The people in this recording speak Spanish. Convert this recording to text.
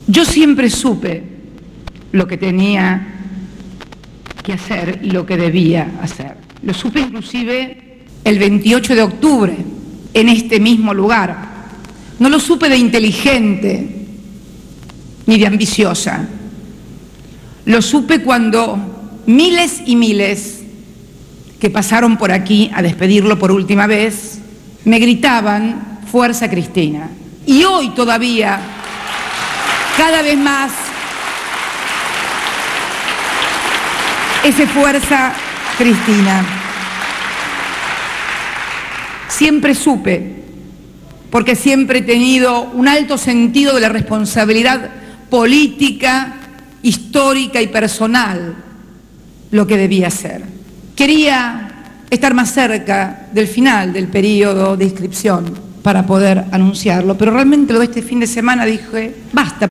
Yo siempre supe lo que tenía que hacer y lo que debía hacer. Lo supe inclusive el 28 de octubre, en este mismo lugar. No lo supe de inteligente ni de ambiciosa. Lo supe cuando miles y miles que pasaron por aquí a despedirlo por última vez me gritaban: "Fuerza Cristina". Y hoy todavía, cada vez más, ese "Fuerza Cristina". Siempre supe, porque siempre he tenido un alto sentido de la responsabilidad política, histórica y personal, lo que debía hacer. Quería estar más cerca del final del periodo de inscripción para poder anunciarlo, pero realmente lo de este fin de semana dije: basta.